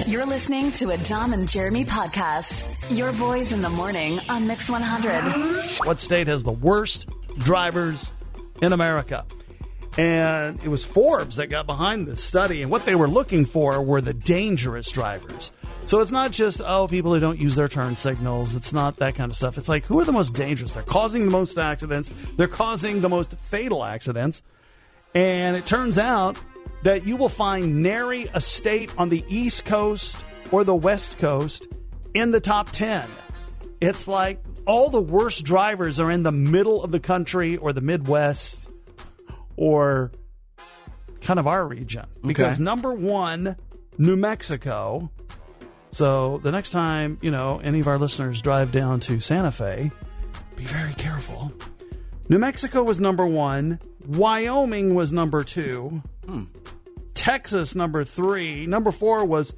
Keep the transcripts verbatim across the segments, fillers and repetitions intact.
You're listening to a Dom and Jeremy podcast. Your boys in the morning on Mix one hundred. What state has the worst drivers in America? And it was Forbes that got behind this study, and what they were looking for were the dangerous drivers. So it's not just, oh, people who don't use their turn signals. It's not that kind of stuff. It's like, who are the most dangerous? They're causing the most accidents. They're causing the most fatal accidents. And it turns out that you will find nary a state on the East Coast or the West Coast in the top ten. It's like all the worst drivers are in the middle of the country or the Midwest or kind of our region. Because Okay. number one, New Mexico. So the next time, you know, any of our listeners drive down to Santa Fe, be very careful. New Mexico was number one. Wyoming was number two. Hmm. Texas, number three. Number four was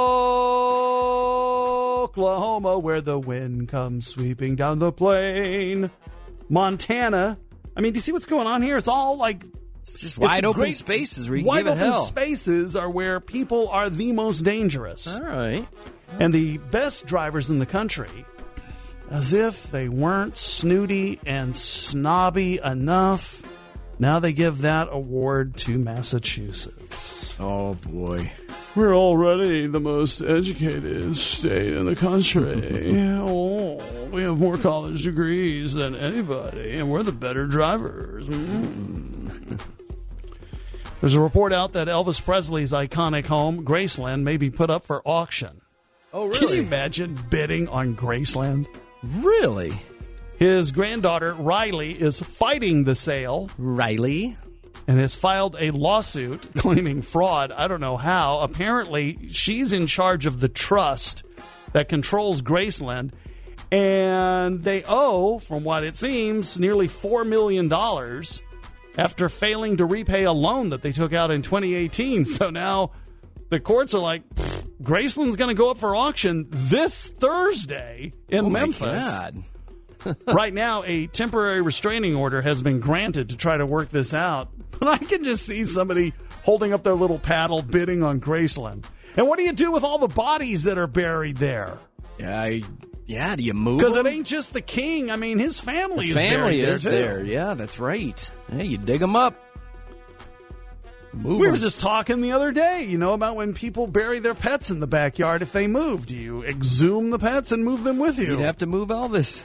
Oklahoma, where the wind comes sweeping down the plain. Montana. I mean, do you see what's going on here? It's all like... It's just wide open great- spaces where you wide give it open hell. spaces are where people are the most dangerous. All right. And the best drivers in the country, as if they weren't snooty and snobby enough, now they give that award to Massachusetts. Oh, boy. We're already the most educated state in the country. Oh, we have more college degrees than anybody, and we're the better drivers. Mm. There's a report out that Elvis Presley's iconic home, Graceland, may be put up for auction. Oh, really? Can you imagine bidding on Graceland? Really? His granddaughter, Riley, is fighting the sale Riley? and has filed a lawsuit claiming fraud. I don't know how. Apparently, she's in charge of the trust that controls Graceland, and they owe, from what it seems, nearly four million dollars after failing to repay a loan that they took out in twenty eighteen. So now the courts are like, Graceland's going to go up for auction this Thursday in Oh, my Memphis. God. Right now, a temporary restraining order has been granted to try to work this out. But I can just see somebody holding up their little paddle bidding on Graceland. And what do you do with all the bodies that are buried there? Yeah, I, yeah, do you move Because it them? ain't just the king. I mean, his family The is family buried is there, too. there. Yeah, that's right. Yeah, you dig them up. Move We 'em. were just talking the other day, you know, about when people bury their pets in the backyard if they move. Do you exhume the pets and move them with you? You'd have to move Elvis.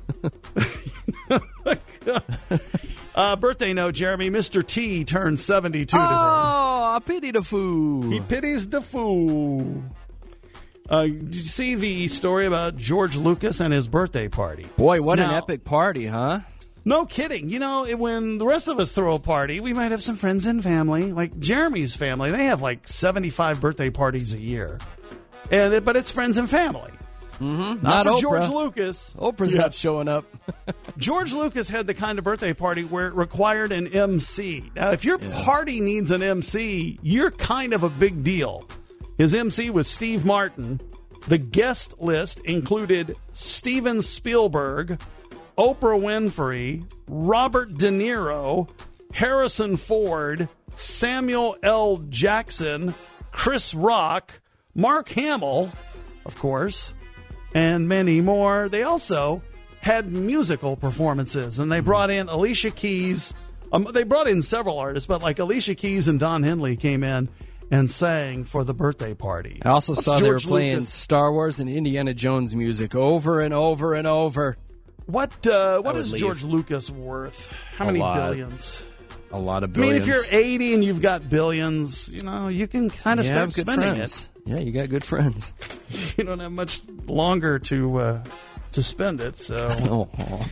uh, birthday note, Jeremy. Mister T turned seventy-two today. Oh, I pity the fool. He pities the fool. Uh, did you see the story about George Lucas and his birthday party? Boy, what an Now- epic party, huh? No kidding. You know, it- when the rest of us throw a party, we might have some friends and family. Like Jeremy's family, they have like seventy-five birthday parties a year. and it, But it's friends and family. Mm-hmm. Not, Not for Oprah. George Lucas. Oprah's Yeah. not showing up. George Lucas had the kind of birthday party where it required an M C. Now, if your Yeah. party needs an M C, you're kind of a big deal. His M C was Steve Martin. The guest list included Steven Spielberg, Oprah Winfrey, Robert De Niro, Harrison Ford, Samuel L. Jackson, Chris Rock, Mark Hamill, of course, and many more. They also had musical performances, and they brought in Alicia Keys. Um, they brought in several artists, but like Alicia Keys and Don Henley came in and sang for the birthday party. I also What's saw they were George playing Lucas- Star Wars and Indiana Jones music over and over and over. What uh, what would is leave. George Lucas worth? How A many lot. billions? A lot of I mean, billions. if you're eighty and you've got billions, you know, you can kind of You start have good spending friends. Yeah, you got good friends. it. You don't have much longer to uh, to spend it, so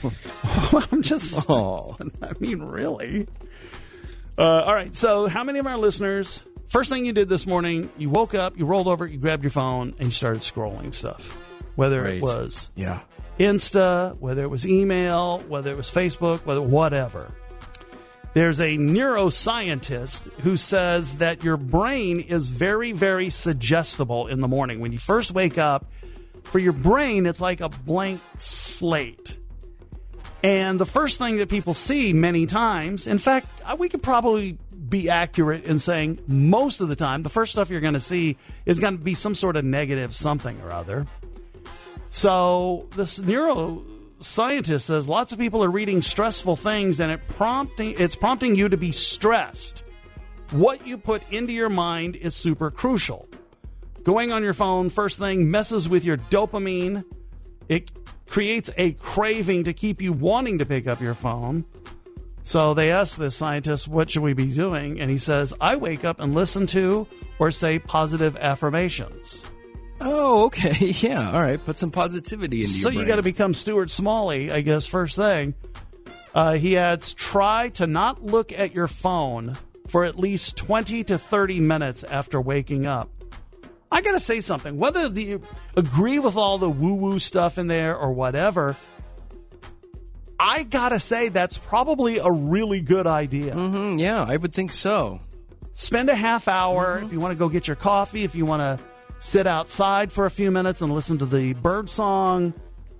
Oh, I'm just. oh. I mean, really. Uh, all right. So, how many of our listeners? First thing you did this morning, you woke up, you rolled over, you grabbed your phone, and you started scrolling stuff. Whether Right. it was Yeah. Insta, whether it was email, whether it was Facebook, whether whatever. There's a neuroscientist who says that your brain is very, very suggestible in the morning. When you first wake up, for your brain, it's like a blank slate. And the first thing that people see many times, in fact, we could probably be accurate in saying most of the time, the first stuff you're going to see is going to be some sort of negative something or other. So this neuroscientist says lots of people are reading stressful things, and it prompting it's prompting you to be stressed. What you put into your mind is super crucial. Going on your phone first thing messes with your dopamine. It creates a craving to keep you wanting to pick up your phone. So they asked this scientist, what should we be doing? And he says, I wake up and listen to or say positive affirmations. Oh, okay. Yeah. All right. Put some positivity into so your brain. You got to become Stuart Smalley, I guess, first thing. Uh, he adds, try to not look at your phone for at least twenty to thirty minutes after waking up. I got to say something. Whether you agree with all the woo-woo stuff in there or whatever, I got to say that's probably a really good idea. Mm-hmm, yeah, I would think so. Spend a half hour mm-hmm. if you want to go get your coffee, if you want to sit outside for a few minutes and listen to the bird song,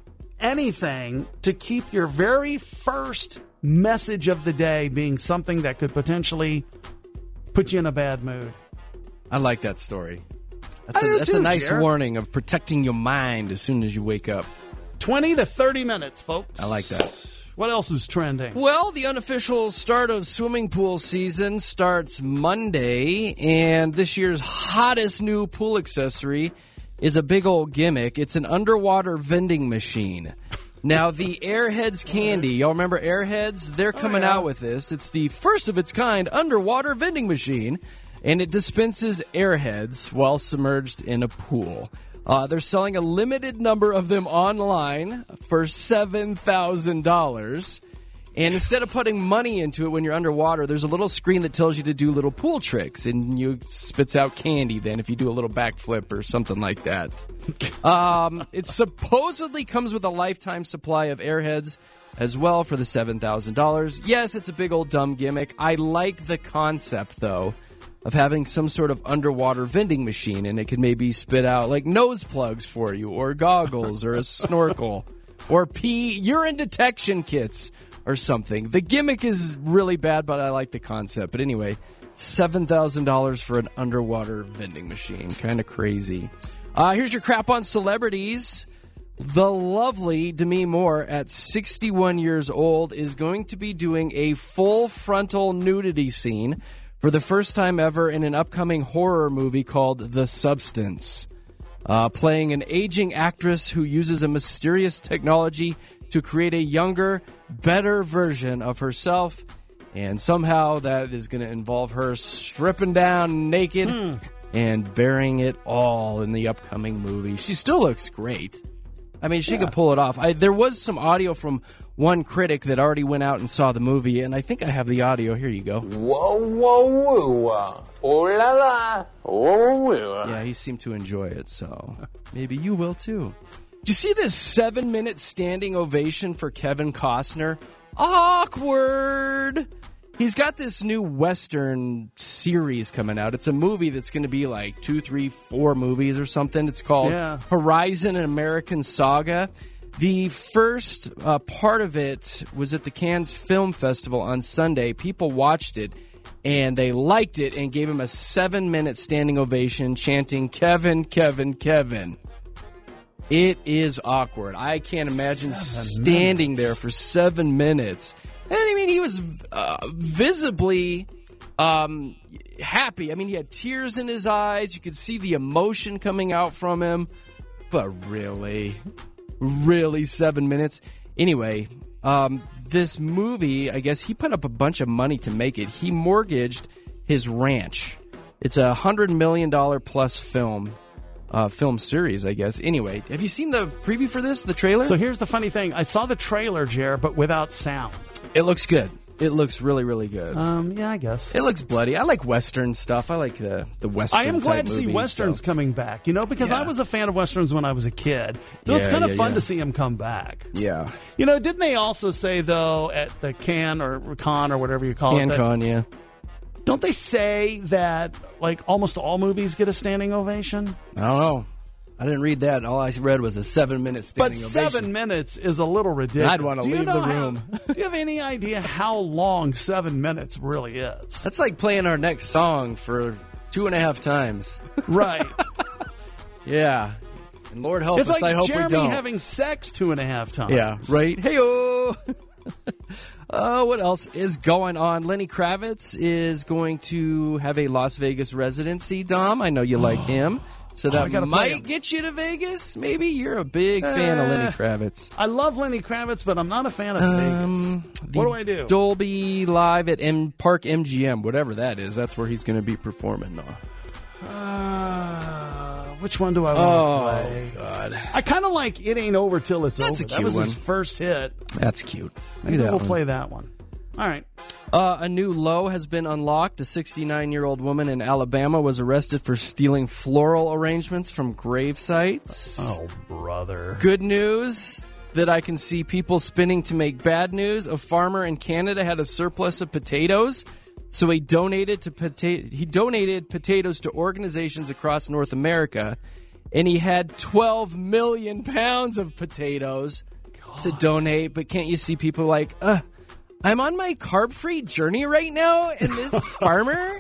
anything to keep your very first message of the day being something that could potentially put you in a bad mood. I like that story. That's, I a, do that's too, a nice Jared. warning of protecting your mind as soon as you wake up. twenty to thirty minutes, folks. I like that. What else is trending? Well, the unofficial start of swimming pool season starts Monday, and this year's hottest new pool accessory is a big old gimmick. It's an underwater vending machine. Now, the Airheads candy, y'all remember Airheads? They're coming oh, yeah. out with this. It's the first of its kind underwater vending machine, and it dispenses Airheads while submerged in a pool. Uh, they're selling a limited number of them online for seven thousand dollars. And instead of putting money into it when you're underwater, there's a little screen that tells you to do little pool tricks. And you spits out candy then if you do a little backflip or something like that. um, it supposedly comes with a lifetime supply of Airheads as well for the seven thousand dollars. Yes, it's a big old dumb gimmick. I like the concept, though, of having some sort of underwater vending machine, and it could maybe spit out like nose plugs for you, or goggles, or a snorkel, or pee urine detection kits, or something. The gimmick is really bad, but I like the concept. But anyway, seven thousand dollars for an underwater vending machine. Kind of crazy. Uh, here's your crap on celebrities. The lovely Demi Moore, at sixty-one years old, is going to be doing a full frontal nudity scene for the first time ever in an upcoming horror movie called The Substance. Uh, playing an aging actress who uses a mysterious technology to create a younger, better version of herself. And somehow that is going to involve her stripping down naked hmm. and burying it all in the upcoming movie. She still looks great. I mean, she yeah. could pull it off. I, there was some audio from one critic that already went out and saw the movie, and I think I have the audio. Here you go. Whoa, whoa, whoa. Oh, la, la. Whoa, whoa. Yeah, he seemed to enjoy it, so maybe you will, too. Did you see this seven-minute standing ovation for Kevin Costner? Awkward! He's got this new Western series coming out. It's a movie that's going to be like two, three, four movies or something. It's called yeah. Horizon, an American Saga. The first uh, part of it was at the Cannes Film Festival on Sunday. People watched it, and they liked it and gave him a seven-minute standing ovation, chanting, "Kevin, Kevin, Kevin." It is awkward. I can't imagine seven standing minutes. there for seven minutes. And I mean, he was uh, visibly um, happy. I mean, he had tears in his eyes. You could see the emotion coming out from him. But really, really seven minutes? Anyway, um, this movie, I guess he put up a bunch of money to make it. He mortgaged his ranch. It's a one hundred million dollars plus film. Uh, film series, I guess. Anyway, have you seen the preview for this, the trailer? So here's the funny thing. I saw the trailer, Jer, but without sound. It looks good. It looks really, really good. Um, yeah, I guess. It looks bloody. I like Western stuff. I like the, the Western I am glad to see movies, Westerns so. coming back, you know, because Yeah. I was a fan of Westerns when I was a kid. So Yeah, it's kind of yeah, fun yeah. to see them come back. Yeah. You know, didn't they also say, though, at the Cannes or Con or whatever you call it, that, CanCon, yeah. don't they say that, like, almost all movies get a standing ovation? I don't know. I didn't read that. All I read was a seven-minute standing But ovation. seven minutes is a little ridiculous. I'd want to Do you leave know the how- room. do you have any idea how long seven minutes really is? That's like playing our next song for two and a half times. Right. Yeah. And Lord help It's us, like I hope Jeremy we don't. having sex two and a half times. Yeah, right. Hey-o! uh, what else is going on? Lenny Kravitz is going to have a Las Vegas residency, Dom. I know you like him. So I that gotta play might him. get you to Vegas. Maybe you're a big fan of Lenny Uh, Kravitz. I love Lenny Kravitz, but I'm not a fan of Um, Vegas. the What do I do? Dolby Live at M- Park M G M, whatever that is. That's where he's going to be performing. Uh, Uh, which one do I want oh, to play? God. I kind of like It Ain't Over Till It's That's Over. a That cute was his one. first hit. That's cute. Maybe Look at that we'll one. play that one. All right. Uh, a new low has been unlocked. A sixty-nine-year-old woman in Alabama was arrested for stealing floral arrangements from grave sites. Oh, brother. Good news that I can see people spinning to make bad news. A farmer in Canada had a surplus of potatoes, so he donated to pota- he donated potatoes to organizations across North America, and he had twelve million pounds of potatoes God. to donate. But can't you see people like, uh, I'm on my carb-free journey right now, and this farmer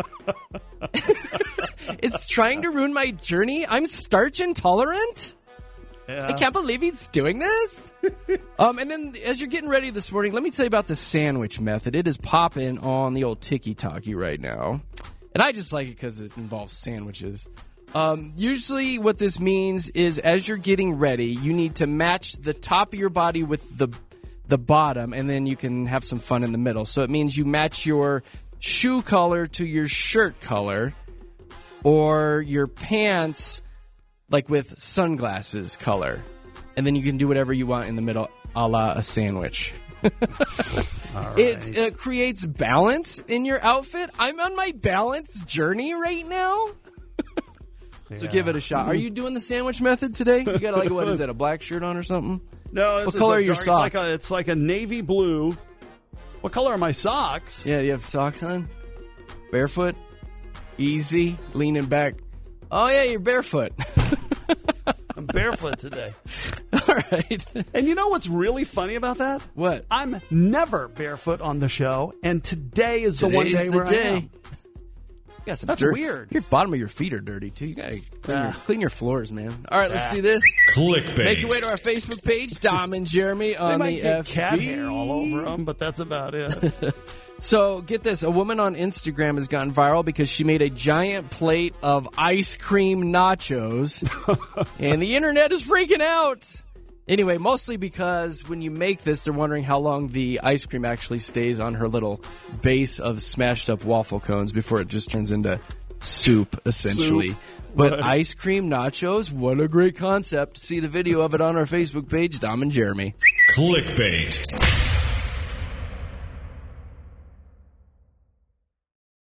is trying to ruin my journey? I'm starch intolerant? Yeah. I can't believe he's doing this. um, and then as you're getting ready this morning, let me tell you about the sandwich method. It is popping on the old tiki-talkie right now. And I just like it because it involves sandwiches. Um, usually what this means is as you're getting ready, you need to match the top of your body with the the bottom, and then you can have some fun in the middle. So it means you match your shoe color to your shirt color, or your pants like with sunglasses color. And then you can do whatever you want in the middle, a la a sandwich. All right. It uh, creates balance in your outfit. I'm on my balance journey right now. So give it a shot. Are you doing the sandwich method today? You got like, what is that, a black shirt on or something? No, this What is color a are your dark- socks? It's like, a, it's like a navy blue. What color are my socks? Yeah, you have socks on? Barefoot? Easy, leaning back. Oh, yeah, you're barefoot. I'm barefoot today. All right. And you know what's really funny about that? What? I'm never barefoot on the show, and today is the one Today's day the where I day. am. You got some That's dirt. weird. Your bottom of your feet are dirty, too. You got to clean, your- Ah. clean your floors, man. All right, let's Ah. do this. Clickbait. Make your way to our Facebook page, Dom and Jeremy They on might the get F B. cat hair all over them, but that's about it. So get this, a woman on Instagram has gotten viral because she made a giant plate of ice cream nachos, and the internet is freaking out. Anyway, mostly because when you make this, they're wondering how long the ice cream actually stays on her little base of smashed up waffle cones before it just turns into soup, essentially. Soup. But Right. ice cream nachos, what a great concept. See the video of it on our Facebook page, Dom and Jeremy. Clickbait.